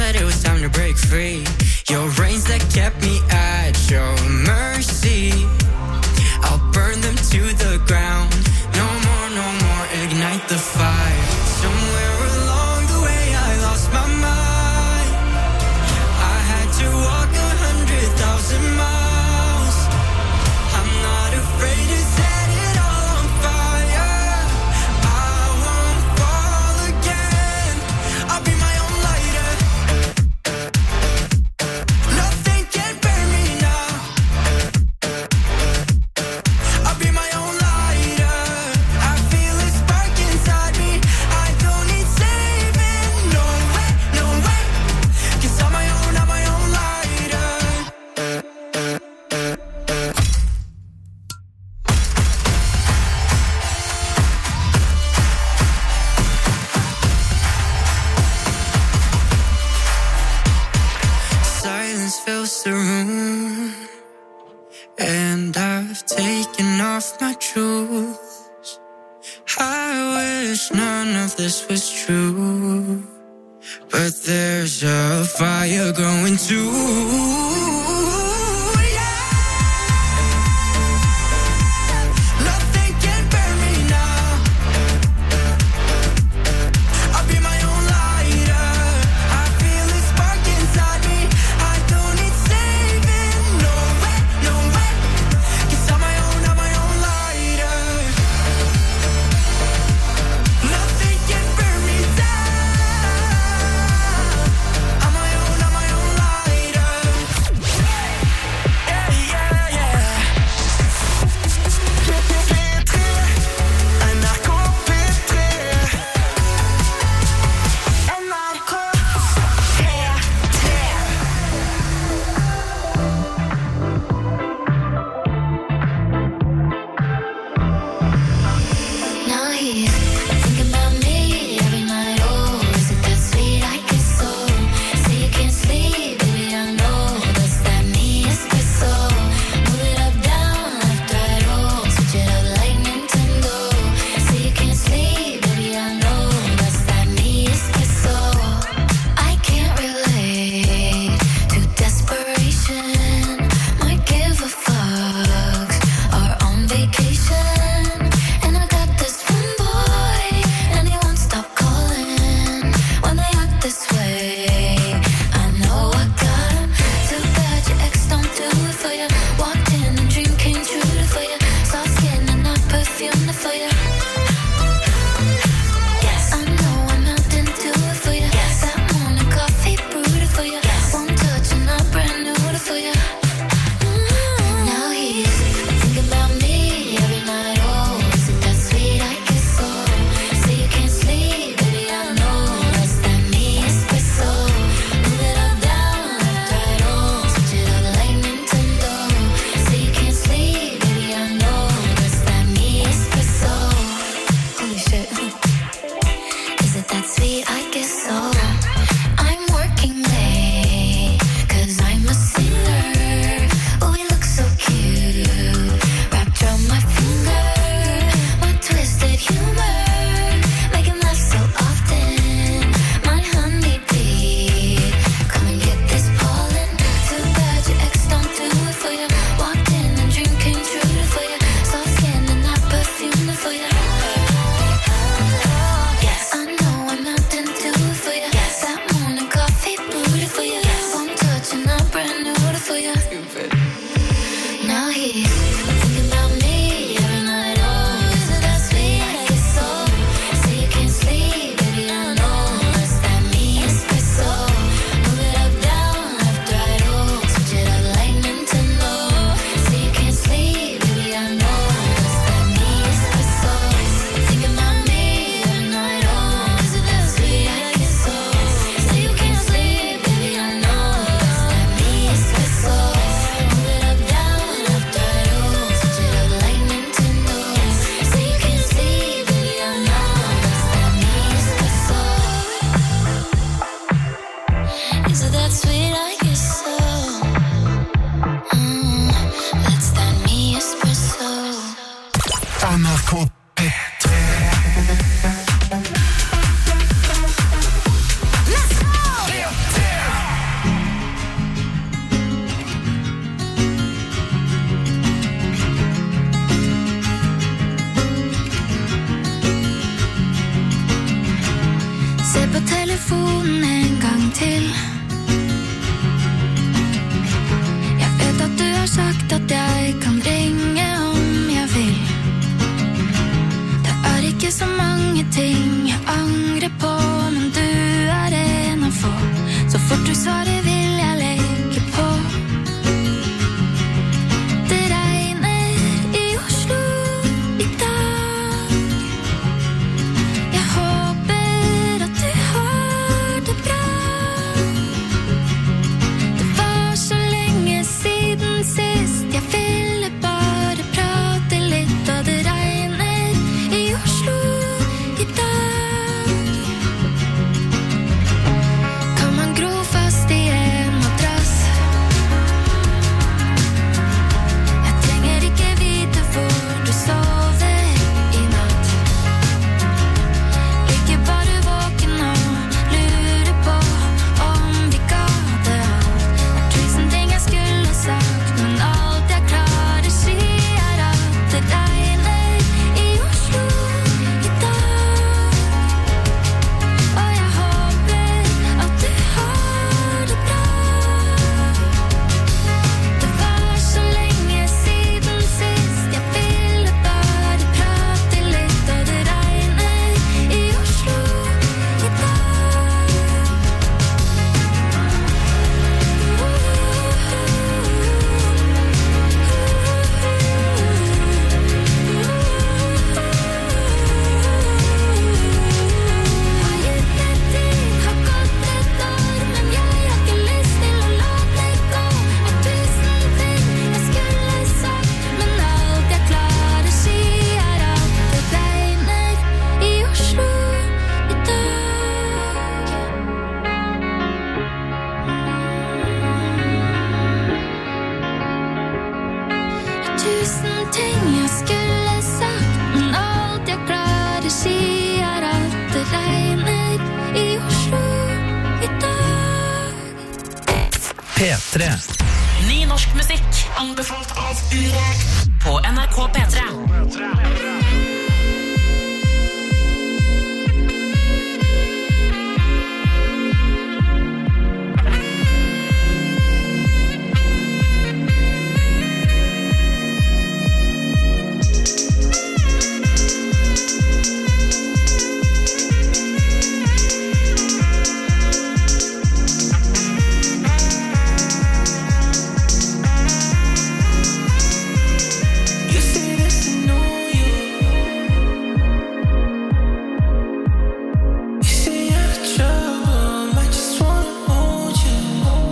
that it was time to break free. Your reins that kept me at your mercy, I'll burn them to the ground. No more, ignite the fire. Somewhere along the way I lost my mind. I had to walk 100,000 miles. I'm not afraid to set it all on fire. I won't fall again. I'll be my own lighter. Nothing can burn me now. I'll be my own lighter. I feel a spark inside me. I don't need saving. No way, 'cause I'm my own lighter. Silence fills the room, and I've taken off my shoes. I wish none of this was true, but there's a fire growing too. Nothing can burn me now. I'll be my own lighter. I feel a spark inside me. I don't need saving. No way, 'cause I'm my own lighter. Nothing can burn me down. I'm my own lighter. Now he's thinking about me every night. Oh, is it that sweet? I guess so. Say you can't sleep, baby, I know that's that me espresso. Move it up, down, left, right, oh, switch it up like Nintendo. Say you can't sleep, baby, I know that's that me espresso. I can't relate to desperation. Might give a fuck. Are on vacation, and I got this one boy, and he won't stop calling when they act this way. I know I got him. Too bad your ex don't do it for you. Walked in and dream came true for you. Soft skin and not perfume for you. Yes, I know I'm not into it for you. Yes, that morning coffee brewed for you. Yes, one touch and not brand new for you. Now he's thinking about me every night. Oh, is it that sweet? I guess so. Say you can't sleep, baby, I know that's that me espresso. Move it up, down, left, right, oh, switch it up like Nintendo. Say you can't sleep, baby, I know that's that me espresso. Holy shit. Is it that sweet? I guess so. I'm working late, 'cause I'm a singer. Oh, we look so cute, wrapped around my finger. My twisted humor, make him laugh so often. My honeybee, come and get this pollen. Too bad your ex don't do it for you. Walked in and dream came true for you. Soft skin and not perfume for you. Yes, I know I'm not into it for you. Yes, that morning coffee brewed for you. Yes, one touch and not brand new for you. Now he's thinking about me every night. Oh, is it that sweet? I guess so. Say you can't sleep, baby, I know that's that me espresso. Move it up, down, left, right, oh, switch it up like Nintendo. Say you can't sleep, baby, I know that's that me espresso. Thinking about me every night. Oh, is it that sweet? I guess so. Say you can't sleep, baby, I know that's that me espresso. Move it up, down, left, right, oh, switch it up like Nintendo. Say you can't sleep, baby, I know that's that me espresso. Is it that sweet? I guess so. That's that me espresso. Marco Petre. Let's go! Så fort du sa det vil jeg legge på. Det regner i Oslo i dag. Jeg håper at du har det bra. Det var så lenge siden sist. Jeg ville bare prate litt. Og det regner i Oslo i dag. Kan man gro fast i en madrass? Jeg trenger ikke vite hvor du sover i natt. Ligger bare våken og lurer på om vi ga det alt. Det er tusen ting jeg skulle sagt, men alt jeg klarer si er at det regner i Oslo i dag. Og jeg håper at du har det bra. Det var så lenge siden sist. Jeg ville bare prate litt. Og det regner i Oslo i dag. Har gitt det tid, har gått et år, men jeg har ikke lyst til å la det gå. Er tusen ting jeg skulle sagt, men alt jeg klarer si er at det regner i Oslo i dag. Tusen ting jeg skulle sagt, men alt jeg klarer si er at det regner i Oslo i dag. P3. Ny norsk musikk, anbefalt av Urek på NRK P3. You say this and know you. You say you're in trouble, I just wanna hold you.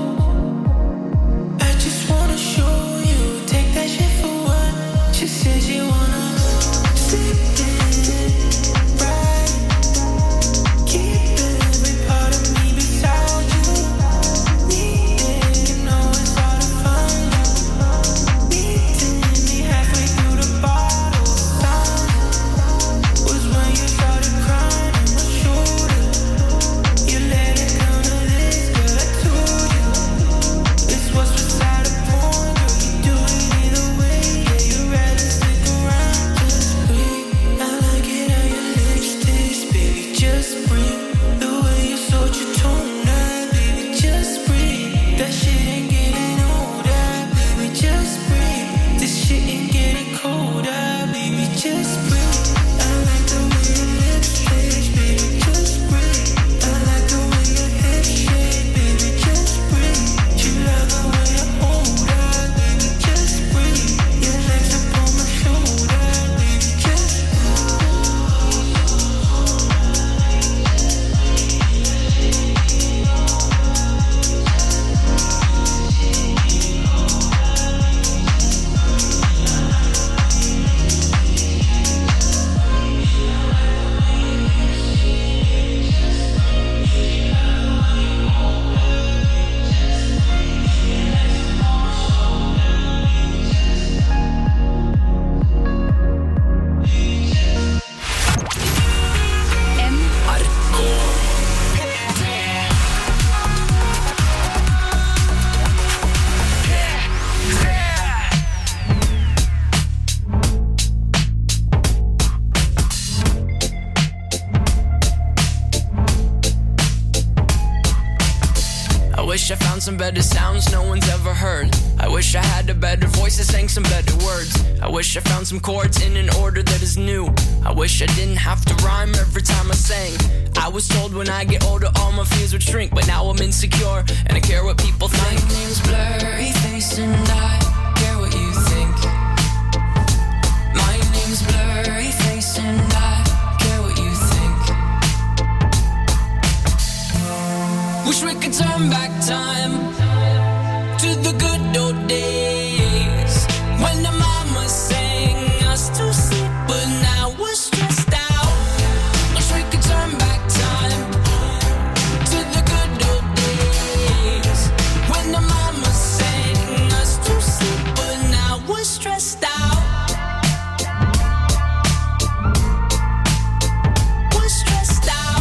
I just wanna show you. Take that shit for what? She said you wanna sit right. Keep every part of me beside you. Needing, you know it's hard to find. Meeting me halfway through the bottle. Sign was when you started crying on my shoulder. You let it come to this, girl, I told you. This was beside the point, girl, you do it either way. Yeah, you'd rather stick around, just breathe. I like it how your lips taste, baby, just breathe. The way you sold your tone, baby, just breathe. That shit ain't getting older, baby, just breathe. This shit ain't getting colder, baby, just breathe. I like the way your lips taste, baby, just breathe. I like the way your hips shake, baby, just breathe. You love the way I hold her, baby, just breathe. Your legs up on my shoulder, baby, just wish I found some better sounds no one's ever heard. I wish I had a better voice that sang some better words. I wish I found some chords in an order that is new. I wish I didn't have to rhyme every time I sang. I was told when I get older all my fears would shrink, but now I'm insecure and I care what people think. My name's Blurry Face and I care what you think. My name's Blurry Face and I care what you think. Wish we could turn back time to the good old days when the mama sang us to sleep, but now we're stressed out. Wish we could turn back time to the good old days when the mama sang us to sleep, but now we're stressed out. We're stressed out.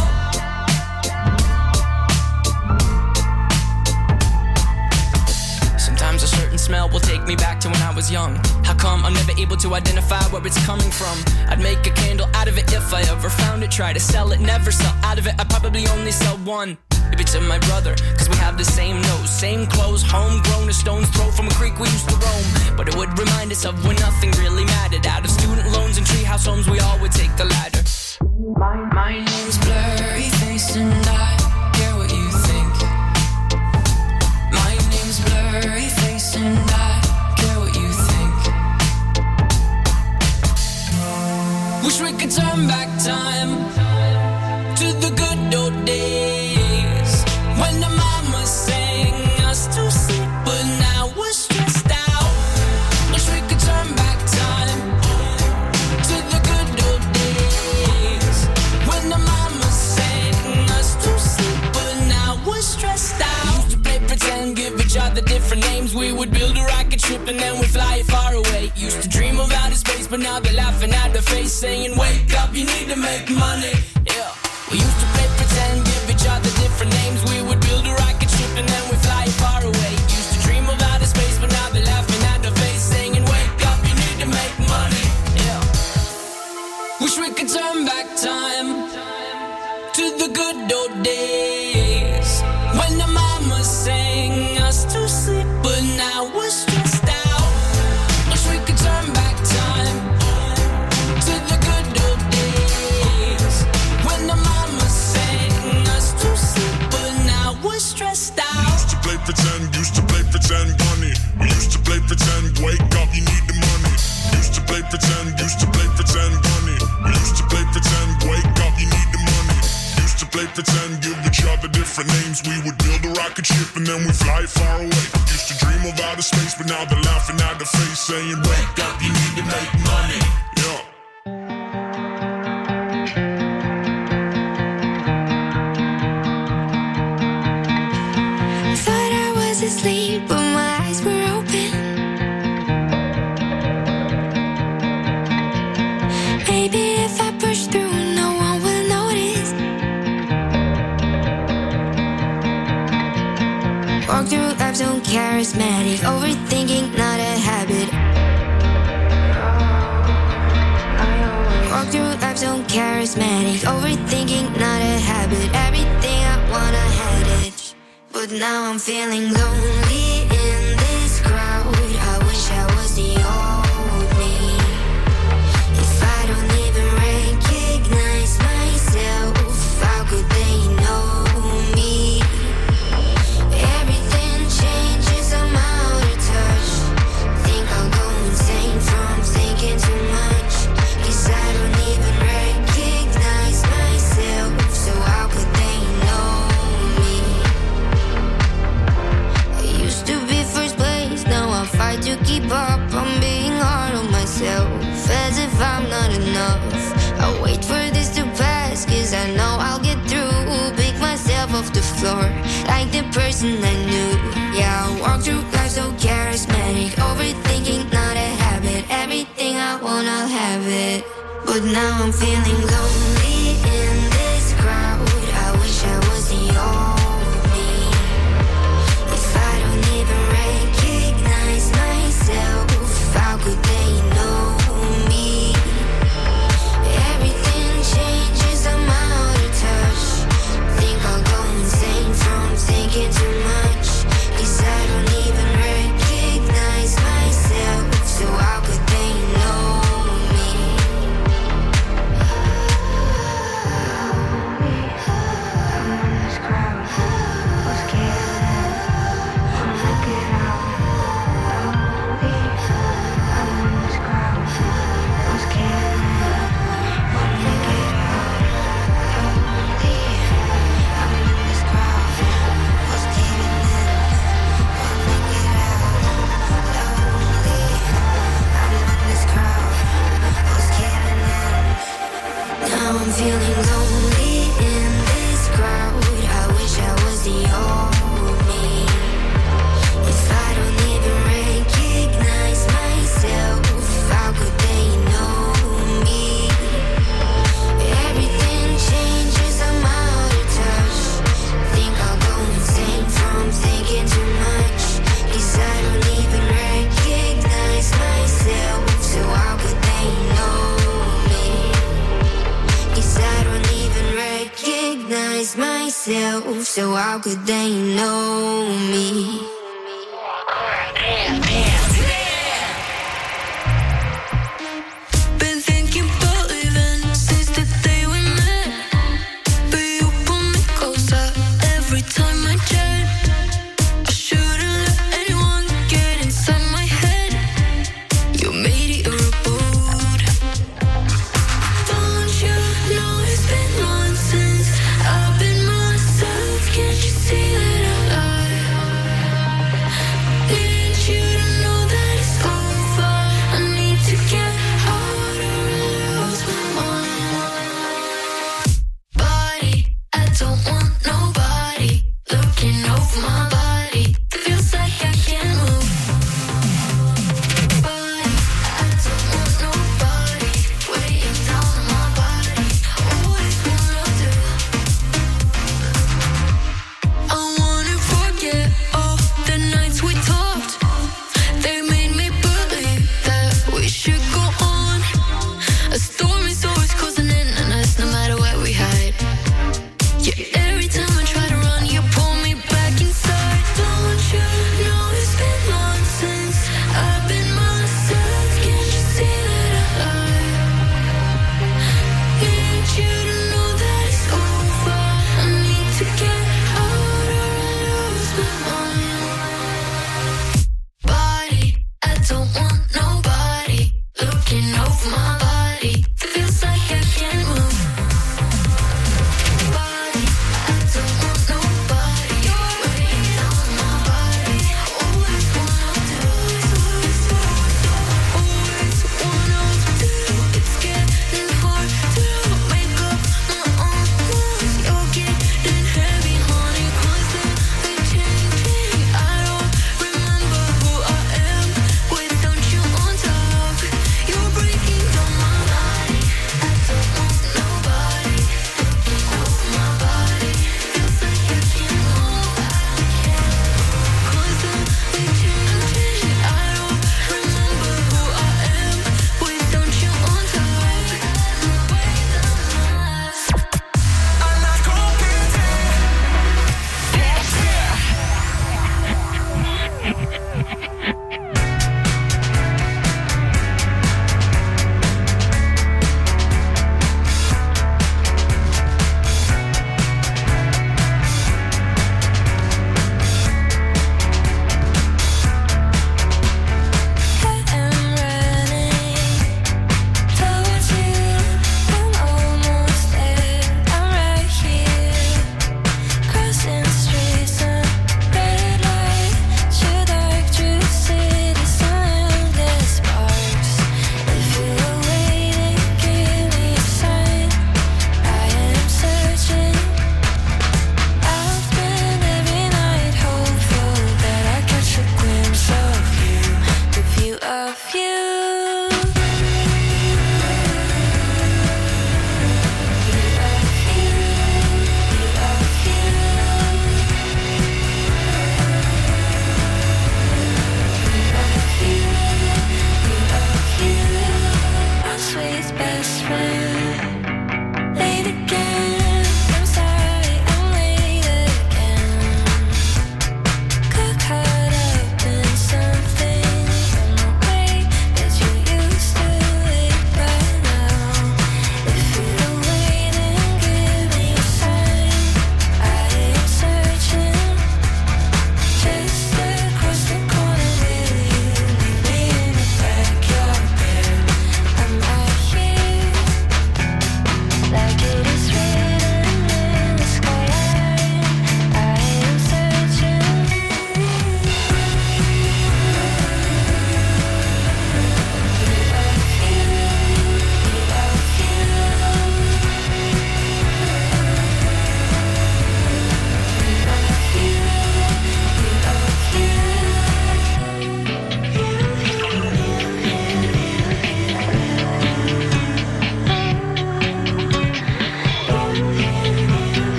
Sometimes a certain smell will take me back to when I was young. How come I'm never able to identify where it's coming from? I'd make a candle out of it if I ever found it. Try to sell it, never sell out of it. I'd probably only sell one. Maybe to my brother, cause we have the same nose, same clothes, homegrown, a stone's throw from a creek we used to roam. But it would remind us of when nothing really mattered. Out of student loans and treehouse homes, we all would take the ladder. My name's Blurry Face and I care what you think. My name's Blurry Face and I care what you think. Wish we could turn back time to the good old days when the mama sang us to sleep, but now we're stressed out. Wish we could turn back time to the good old days when the mama sang us to sleep, but now we're stressed out. Used to play pretend, give each other different names. We would build a rocket ship and then we'd fly far away. Used to dream of outer space, but now they're laughing at the face, saying, wake up, you need to make money. Yeah. We used to play pretend, give each other different names. We would build a rocket ship and then we'd fly far away. Used to dream of outer space, but now they're laughing at the face, saying, wake up, you need to make money. Yeah. Wish we could turn back time to the good old days when the mama sang us to sleep, but now we're stressed out. Wish we could turn back time to the good old days when the mama sang us to sleep, but now we're stressed out. Used to play pretend, bunny. We used to play pretend, wake up, you need the money. Used to play pretend, bunny. We used to play pretend, wake up, you need the money. Used to play pretend, give each other different names. We would build a rocket ship and then we fly far away. Used to dream of outer space, but now they're laughing at the face, saying, wake up, you need to make money. Yeah. Thought I was asleep, but my eyes were open. Maybe if I push through, no one will notice. Walk through life so charismatic, overthinking, not a habit. Walk through life so charismatic, overthinking, not a habit. Everything I wanna had it, but now I'm feeling lonely in this crowd. I wish I was the old me. If I don't even recognize myself, how could they know me? Everything changes, I'm out of touch. Think I'll go insane from thinking too much. 'Cause I don't even recognize myself, so how could they know me? I used to be first place, now I fight to keep up. I'm being hard on myself, as if I'm not enough. I'll wait for this to pass, 'cause I know I'll get through. Pick myself off the floor, like the person I knew. Yeah, I walk through life so charismatic, overthinking, not a habit. Everything I want, I'll have it, but now I'm feeling lonely in this crowd. I wish I was the old me. If I don't even recognize myself, how could they know me? Everything changes, I'm out of touch. Think I'll go insane from thinking too much. 'Cause I don't even recognize myself, so how could they know me? If I don't even recognize myself, how could they know me? Everything changes, I'm out of touch. Think I'll go insane from thinking too much. 'Cause I don't even recognize myself, so how could they know me? 'Cause I don't even recognize myself, so how could they know me? Been thinking about leaving since the day we met, but you pull me closer every time I jet. I shouldn't let anyone get inside my head. You made it rude. Don't you know it's been months since I've been myself? Can't you see that I lie? Need you to know that it's over. I need to get out or lose my mind. Body, I don't want nobody looking over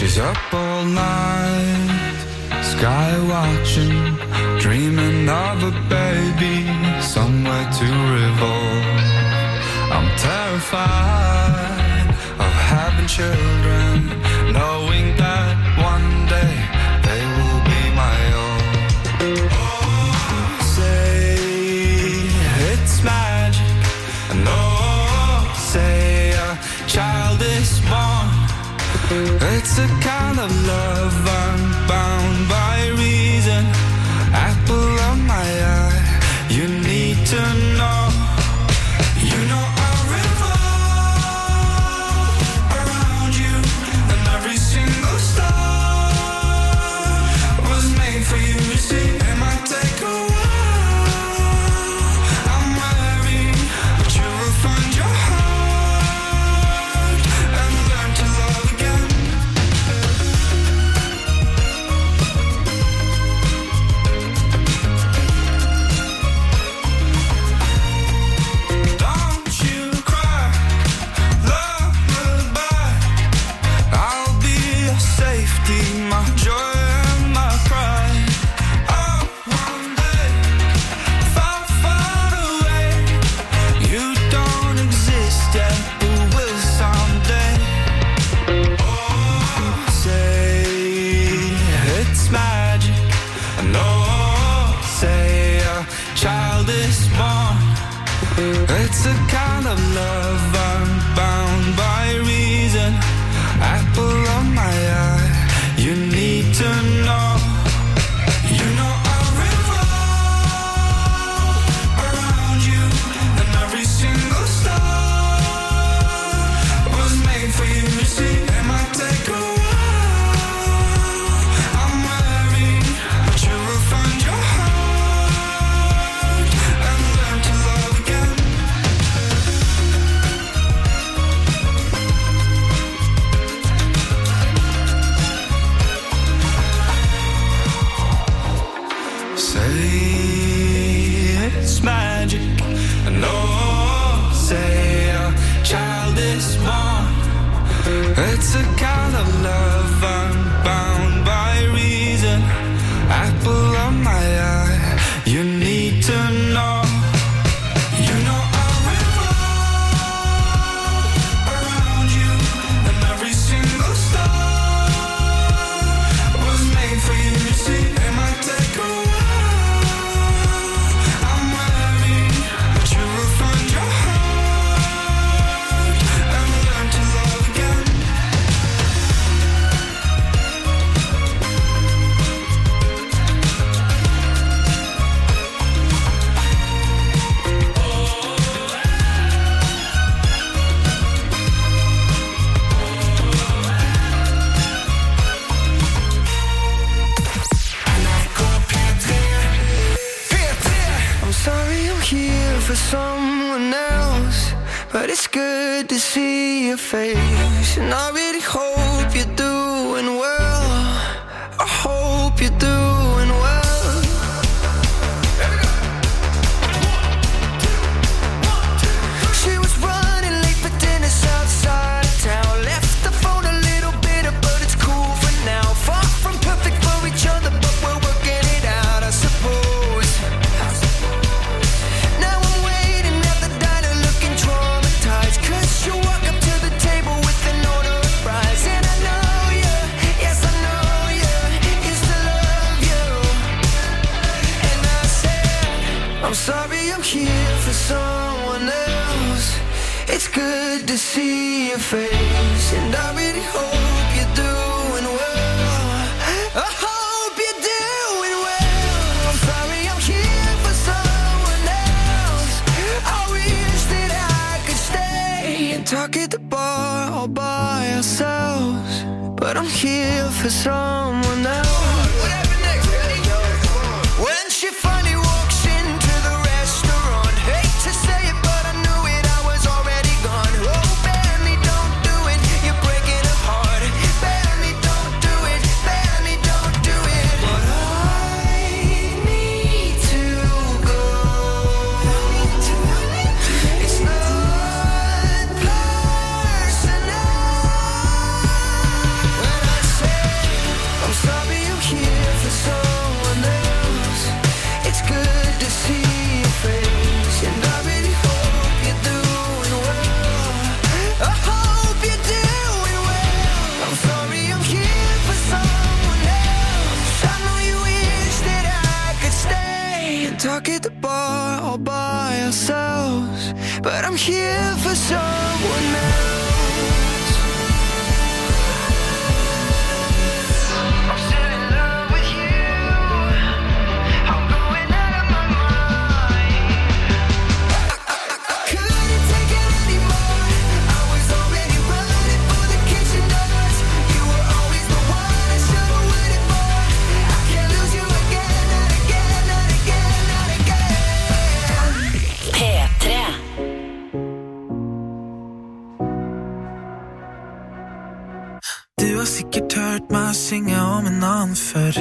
She's up all night, sky watching, dreaming of a baby, somewhere to revolve. I'm terrified of having children, knowing that one day they will be my own. Oh, say it's magic, and oh, say a child is born. It's a kind of love unbound by reason, apple of my eye, you need to know. You know I revolve around you, and every single star was made for you. See, it might take a while, I'm weary, but you will find your heart and learn to love again. Don't you cry, lullaby, I'll be your safety, my joy and my pride. Oh, one day, far, far away, you don't exist yet, but will someday. Oh, say it's magic, and oh, say a child is born. It's a kind of love unbound by reason, apple of my eye, you need to know. You know I revolve around you, and every single star was made for you. See, it might take a while, I'm weary, but you will find your heart and learn to love again. Say it's magic, and oh, say a child is born. It's a kind of love unbound by reason, apple of my eye, you need to know. You know I revolve around you, and every single star was made for you. See, it might take a while, I'm weary, but you will find your heart and learn to love again. I'm sorry I'm here for someone else, but it's good to see your face, and I really hope you're doing well. I hope you're doing well. She was running late for dinner south side of town, left the phone a little bitter, but it's cool for now. Far from perfect for each other, but we're working it out, I suppose. Now I'm waiting at the diner looking traumatized, 'cause you walk up to the table with an order of fries, and I know you, yes I know you, used to love you. And I said, I'm sorry I'm here for someone else. It's good to see your face, and I really hope you're doing well. I hope you're doing well. I'm sorry I'm here for someone else. I wish that I could stay and talk at the bar all by ourselves, but I'm here for someone else. What happened next, Eddie? When she finally walks into the restaurant, hate to say it, but I knew it, I was already gone. Oh, Benny, don't do it, you're breaking a heart. Benny, don't do it, Benny, don't do it. But I need to go. It's not personal when I say talk at the bar all by ourselves, but I'm here for someone else. I'm still in love with you. I'm going out of my mind. I couldn't take it anymore. I was already running for the kitchen doors. You were always the one I should have waited for. I can't lose you again, not again, not again, not again. P3. Du har sikkert hørt meg synge om en annen før.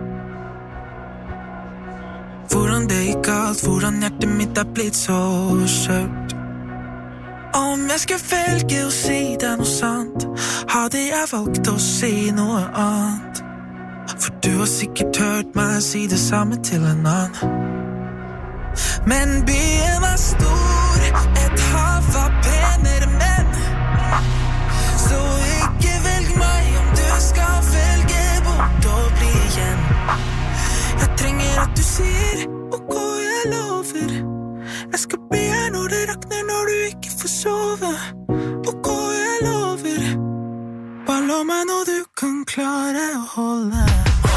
Hvordan det gikk galt, hvordan hjertet mitt er blitt så skjørt. Om jeg skulle velge å si deg noe sant, hadde jeg valgt å si noe annet. For du har sikkert hørt meg si det samme til en annen. Men byen er stor, et hav av penere menn. Så ikke velg meg om du skal velge bort og bli igjen. Jeg trenger at du sier, ok, jeg lover. Jeg skal bli her når det rakner, når du ikke får sove. Ok, jeg lover. Bare lov meg når du kan klare å holde.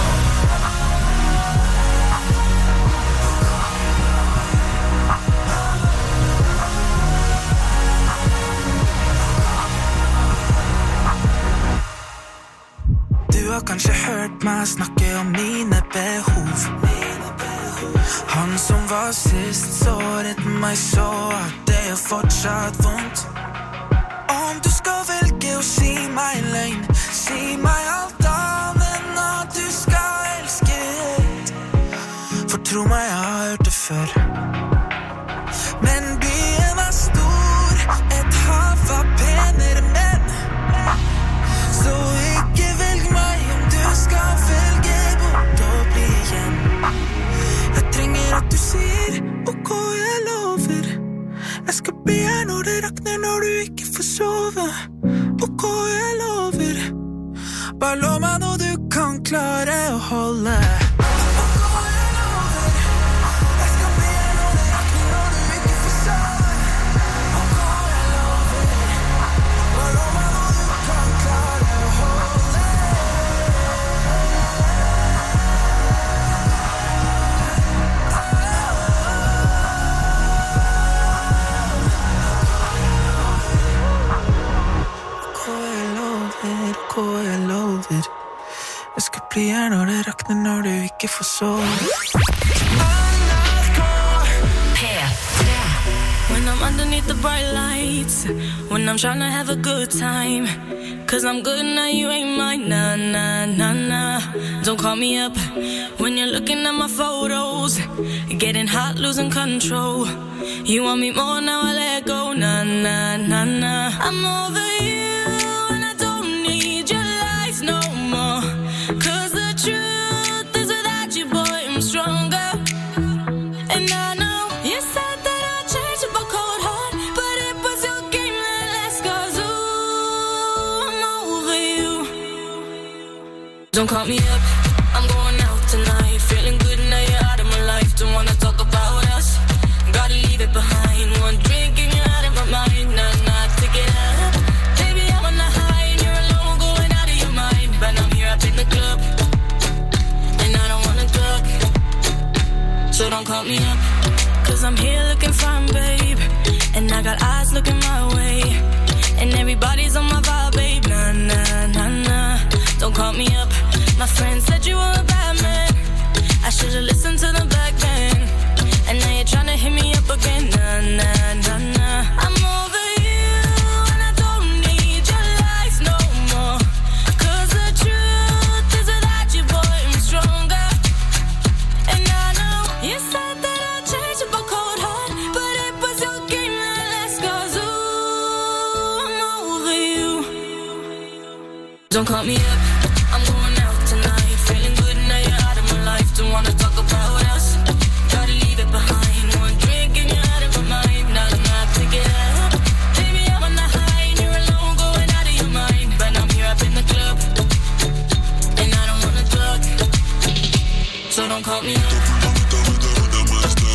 Du har kanskje hørt meg snakke om mine behov. Han som var sist såret meg så at det er fortsatt vondt. Om du skal velge å si meg en løgn, si meg alt annet enn at du skal elske helt. For tro meg, jeg har hørt det før. Men byen er stor, et hav av penere menn. Så ikke velg meg om du skal velge bort og bli igjen. Jeg trenger at du sier, ok, jeg lover. Jeg skal bli her når det rakner, når du ikke får sove. Ok, jeg lover. Bare lov meg når du kan klare å holde. Jeg skal bli her når det rakner, når du ikke får sove. When I'm underneath the bright lights, when I'm trying to have a good time, cause I'm good now, you ain't mine, nah, nah, nah, nah. Don't call me up when you're looking at my photos, getting hot, losing control. You want me more, now I let go, nah, nah, nah, nah. I'm over you. Don't call me up, I'm going out tonight. Feeling good now you're out of my life. Don't wanna talk about us, gotta leave it behind. One drink and you're out of my mind. Nah, nah, take it out. Baby, I'm on the high and you're alone, going out of your mind. But I'm here up in the club, and I don't wanna talk. So don't call me up, cause I'm here looking fine, babe. And I got eyes looking my way, and everybody's on my vibe, babe. Nah, nah, nah, nah. Don't call me up. My friend said you were a bad man. I should've listened to the back then. And now you're trying to hit me up again. Nah, nah, nah, nah. I'm over you, and I don't need your lies no more. Cause the truth is without you, boy, I'm stronger. And I know you said that I'd change up a cold heart, but it was your game that last. Cause ooh, I'm over you. Don't call me up, I'm going out tonight. Feeling good now you're out of my life. Don't wanna talk about us, gotta leave it behind. One drink and you're out of my mind. Now I'm not to get out. Baby, I'm on the high and you're alone, going out of your mind. But I'm here up in the club, and I don't wanna talk. So don't call me up.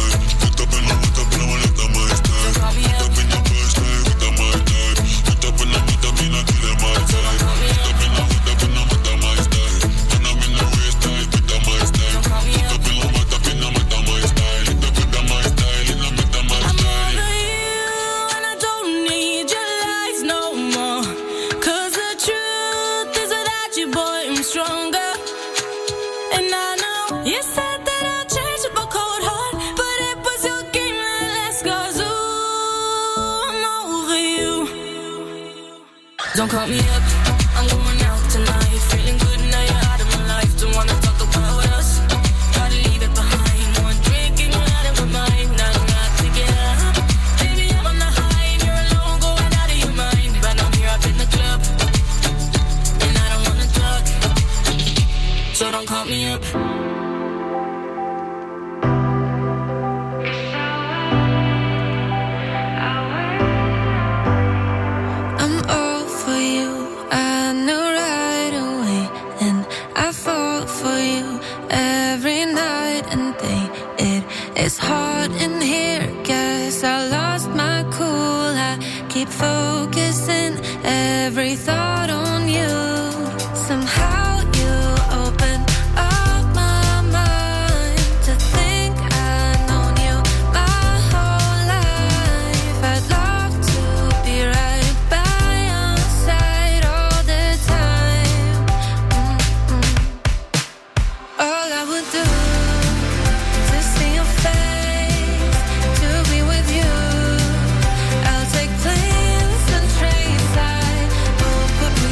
I'm stronger. And I know you said that I'd change up a cold heart, but it was your game that last, 'cause ooh, I'm over you. Don't call me up, I'm going out tonight. Feeling good now you're out of my life. Don't wanna talk about us, gotta leave it behind. One drink and you're out of my mind. Now I'm not to get up. Baby, I'm on the high and you're alone, going out of your mind. But I'm here up in the club, and I don't wanna talk, so don't call me up. I'm all for you, I know right away, and I fall for you every night and day. It's hard in here, guess I lost my cool. I keep focusing every thought on you. Somehow you open up my mind to think I've known you my whole life. I'd love to be right by your side all the time. All I would do to see your face, to be with you. I'll take planes and trains. I will put me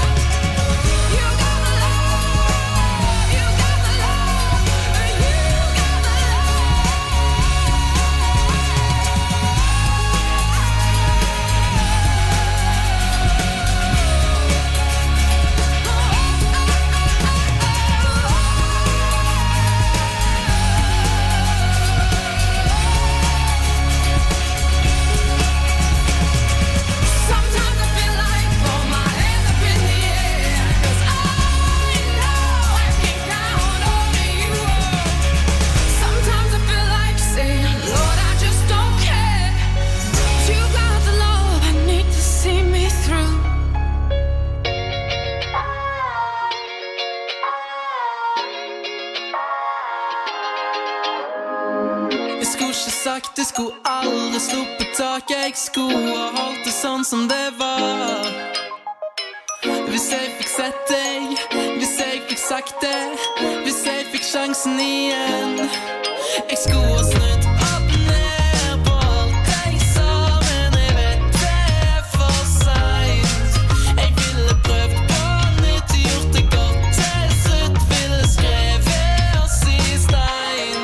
Det skulle aldri sluppet tak. Jeg skulle ha holdt det sånn som det var. Hvis jeg fikk sett deg, hvis jeg fikk sagt det, hvis jeg fikk sjansen igjen. Jeg skulle ha snudd opp ned på alt jeg sa, men jeg vet det er for sent. Jeg ville prøvd på nytt, gjort det godt til slutt, ville skrevet oss i stein.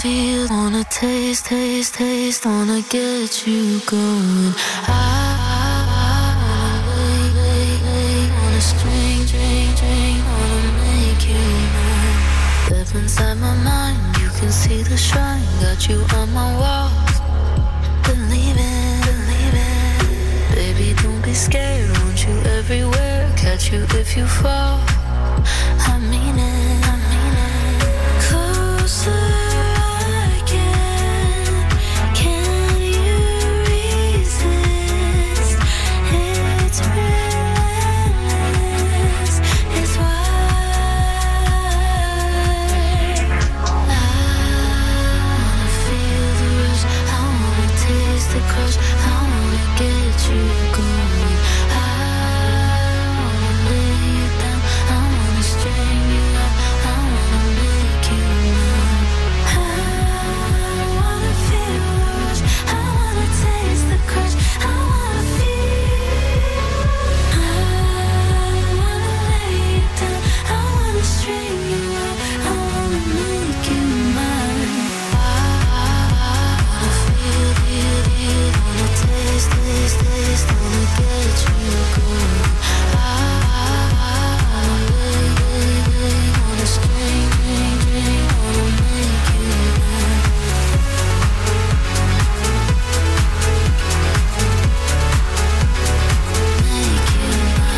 feel, wanna taste, taste, taste, wanna get you going. I wanna lay, wanna string, wanna make you mine. Step inside my mind, you can see the shrine. Got you on my walls, believe it. Baby, don't be scared, want you everywhere. Catch you if you fall, I mean it. Closer I can you resist? It's relentless, it's why I wanna feel the rush, I wanna taste the crush, I wanna get you going. I wanna lay you down, I wanna string you up, I wanna make you mine. I wanna feel the rush, I wanna taste the crush, I wanna feel. I wanna lay you down, I wanna string you up, I wanna make you mine. I wanna feel, wanna taste, taste, taste, wanna get you going. I wanna lay, wanna string, wanna make you mine. Make you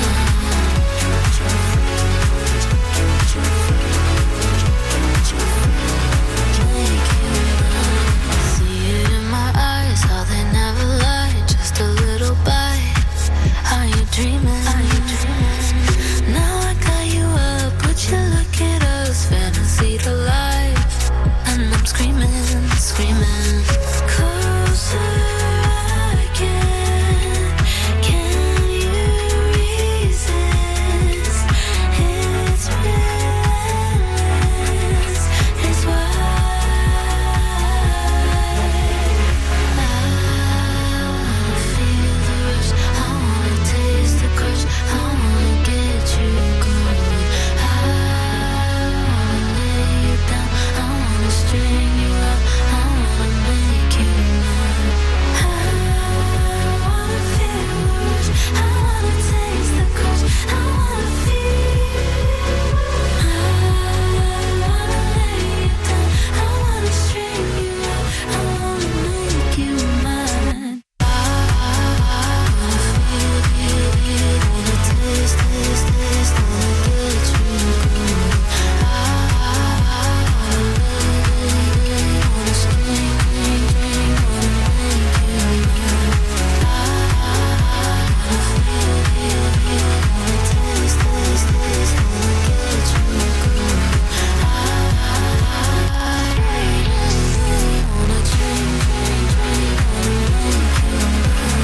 see it in my eyes, how they never lie. Just a little bite. Are you dreaming? Now I got you up, would you look at us? Fantasy to life, and I'm screaming. Closer I can you resist? It's relentless, it's why I wanna feel the rush, I wanna taste the crush, I wanna get you going. I wanna lay you down, I wanna string you up, I wanna make you mine. I wanna feel the rush, I wanna taste the crush, I wanna feel. I wanna lay you down, I wanna string you up, I wanna make you mine. I wanna feel, wanna taste, taste, taste, wanna get you going. I wanna lay, wanna string, wanna make you mine. I wanna feel, wanna taste, taste, taste, wanna get you going. I wanna drink, wanna make you mine.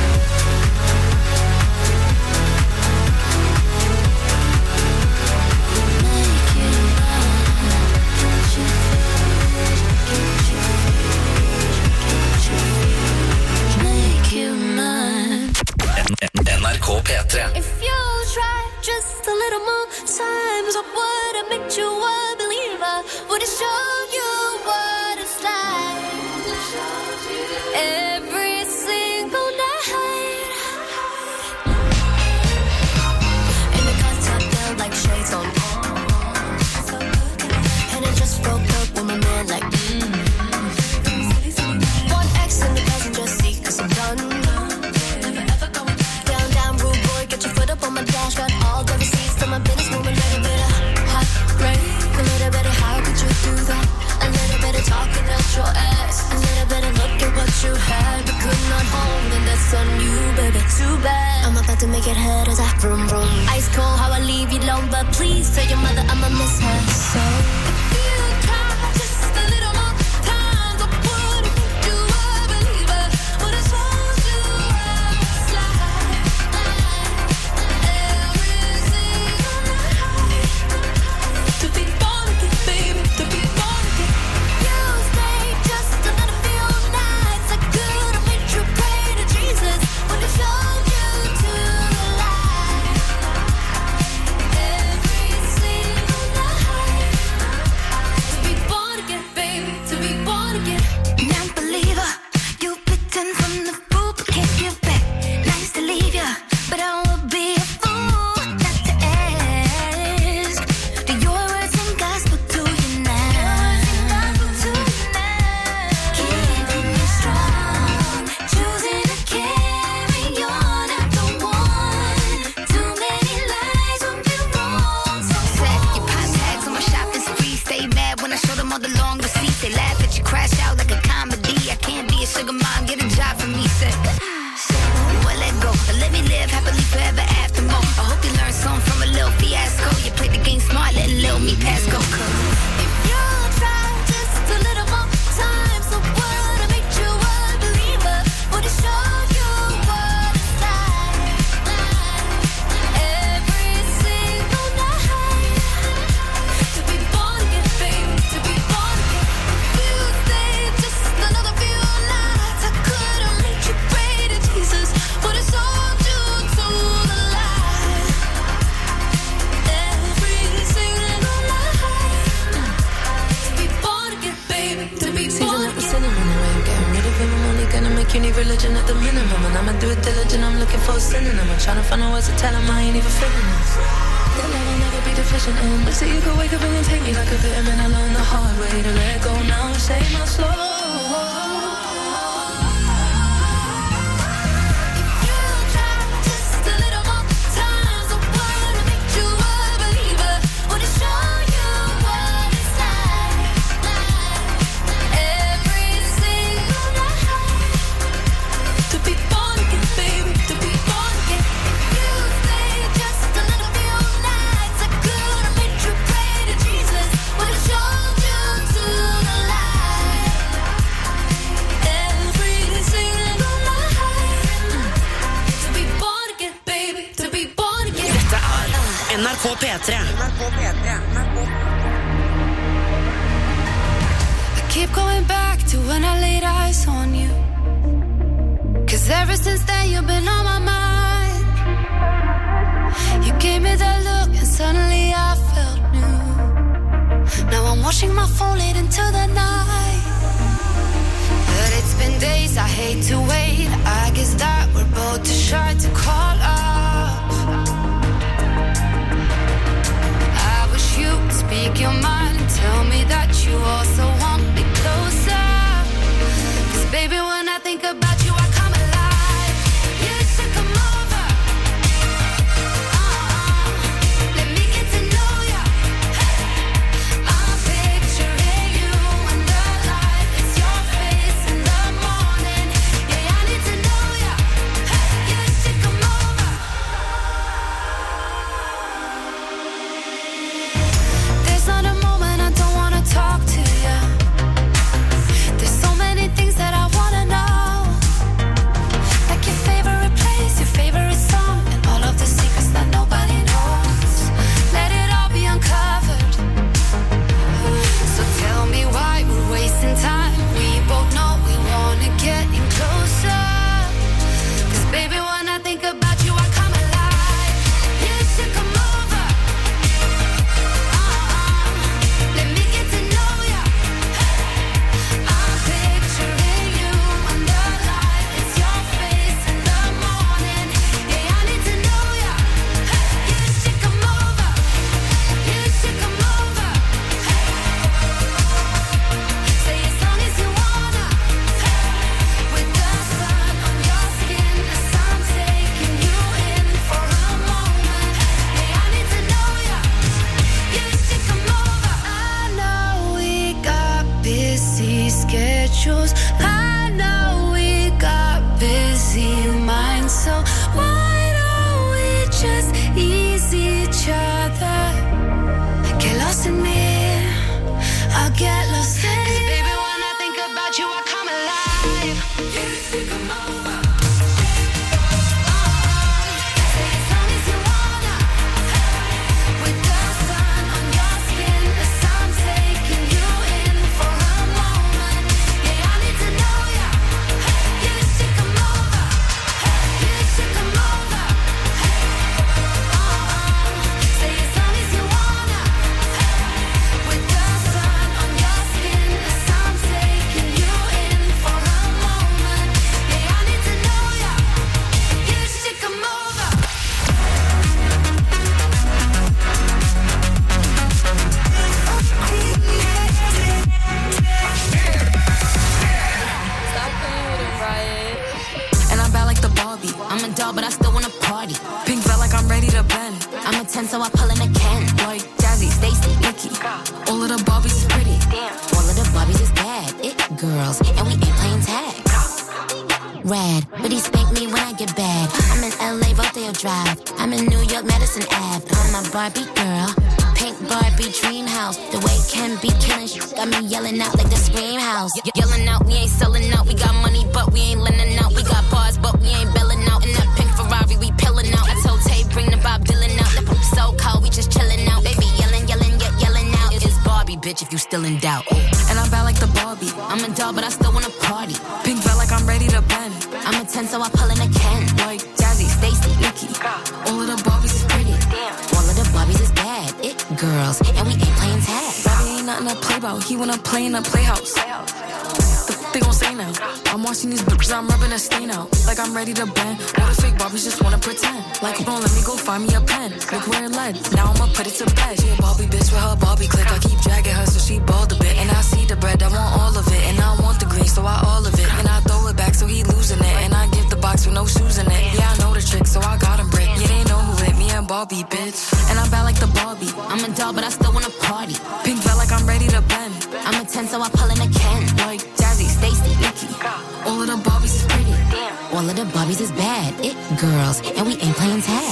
Make you mine. Make you mine. NRK P3. If you try just a little more times, I would have made you a believer. Would have shown you what it's like every single night. In the contact down like shades on, and it just broke up with my man like one X in the passenger seat 'cause I'm done. Down, rude boy, get your foot up on my dash. Got all the receipts to my business, move a little bit of hot break, a little bit of how could you do that? A little bit of talking at your ass, a little bit of look at what you had but could not hold, and that's on you, baby. Too bad. I'm about to make it head as I vroom vroom. Ice cold, how I leave you alone, but please tell your mother I'ma miss her. So if you try just a little more time, I would have made you a believer. Would have told you it's like every single night to be born again, baby, to be born again. You stay just another few nights. I could have made you pray to Jesus. Would have shown you to the light every single night. diligent, I'm looking for a synonym. I'm trying to find the words to tell him I ain't even feeling this. That love will never be deficient in. But see, you could wake up and then take me like a vitamin. I learned the hard way to let go now and save my soul. NRK P3. I keep going back to when I laid eyes on you. 'Cause ever since then you've been on my mind. You gave me that look and suddenly I felt new. Now I'm watching my phone late into the night. But it's been days, I hate to wait. I guess that we're both too shy to call up. You speak your mind and tell me that you also want me closer. 'Cause baby, when I think about you, I come alive. You should come over. Let me get to know you. I'm picturing you under light. It's your face in the morning. Yeah, I need to know you. You should come over. Not a moment I don't wanna talk to you. There's so many things that I wanna know, like your favorite place, your favorite song, and all of the secrets that nobody knows. Let it all be uncovered. So tell me why we're wasting time. We both know we wanna get in closer. 'Cause baby, when I think about you, I come alive. You should come over. I know we got busy minds, so why don't we just ease each other? Get lost in me, I'll get lost in you. 'Cause baby, when I think about you, I come alive. You should come over. But I still wanna party. Pink felt like I'm ready to bend. I'm a 10, so I pull in a Ken. Like Jazzy, Stacy, Nikki. All of the Barbies is pretty. Damn. All of the Barbies is bad. It girls, and we ain't playing tag. Rad, but he spank me when I get bad. I'm in LA, Rodeo Drive. I'm in New York, Madison Ave. I'm a Barbie girl. Pink Barbie dream house. The way Ken be killing shit got me yelling out like the Scream House. Yelling out, we ain't selling out. We got money, but we ain't lending out. We got bars, but we ain't belling out. In that pink Ferrari, we pillin' out. I told Tay, bring the Bob Dylan out. The poop so cold, we just chillin' out. Baby, yelling, yelling out. It's Barbie, bitch, if you still in doubt. And I'm bad like the Barbie. I'm a doll, but I still wanna party. Pink felt like I'm ready to bend. I'm a 10, so I pull in a Ken. Like Jazzy, Stacy, Nikki. All of the Barbies is pretty. Damn. All of the Barbies is bad. It girls, and we ain't playing tag. Bobby ain't nothing to play about. He wanna play in a playhouse. The they gon' say now? I'm watching these bitches, I'm rubbing a stain out. Like I'm ready to bend. All the fake Barbies just wanna pretend. Like, don't let me go find me a pen. Look where it led. Now I'ma put it to bed. She a Barbie bitch with her Barbie click. I keep dragging her so she bald a bit. And I see the bread, I want all of it. And I want the green, so I all of it. And I throw it back so he losing it. And I give the box with no shoes in it. Yeah, I know the trick, so I got him brick. Yeah, they know who hit me and Barbie, bitch. And I'm bad like the Barbie. I'm a doll, but I still wanna party. Pink felt like I'm ready to bend. I'm a 10, so I pull in a Ken. Like Jazzy, Stacy, Nikki. All of the Barbies is pretty. All of the Barbies is bad. It girls, and we ain't playing tag.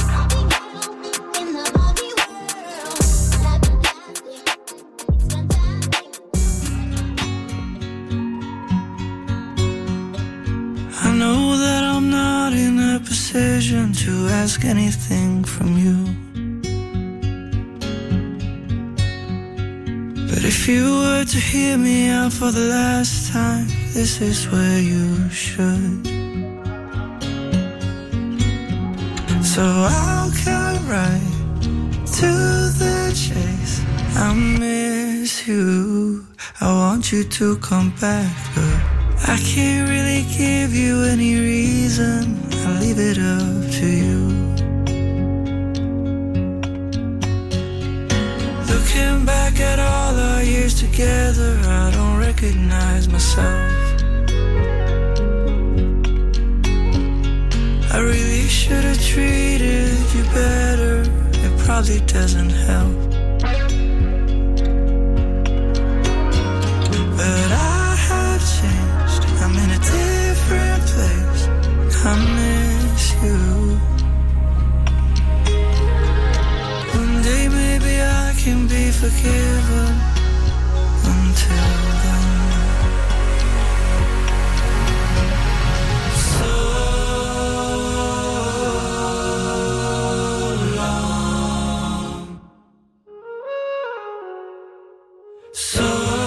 I know that I'm not in a position to ask anything from you. But if you were to hear me out for the last time, this is where you should. So I'll cut right to the chase. I miss you. I want you to come back, but I can't really give you any reason. I'll leave it up to you. Looking back at all our years together, I don't recognize myself. I really should have treated you better. It probably doesn't help. But I have changed. I'm in a different place. I miss you. One day maybe I can be forgiven. Until then, so long, so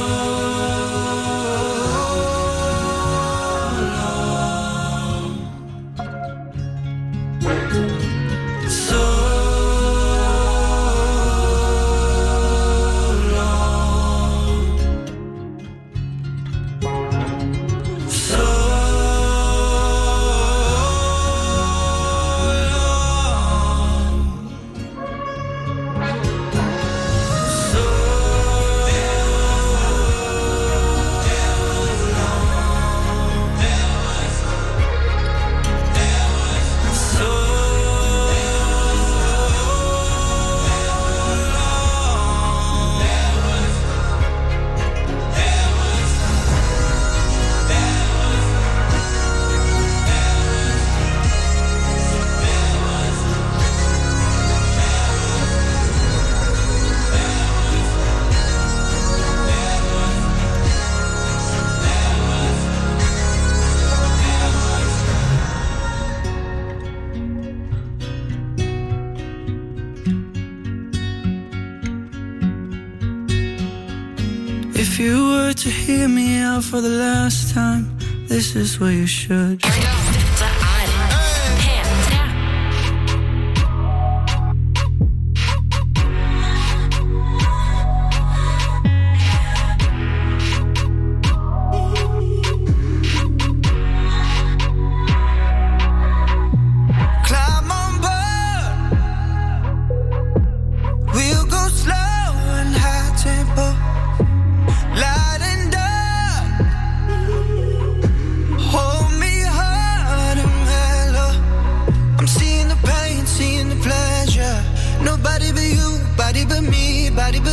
if you were to hear me out for the last time, this is where you should.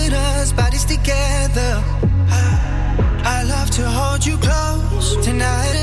Tonight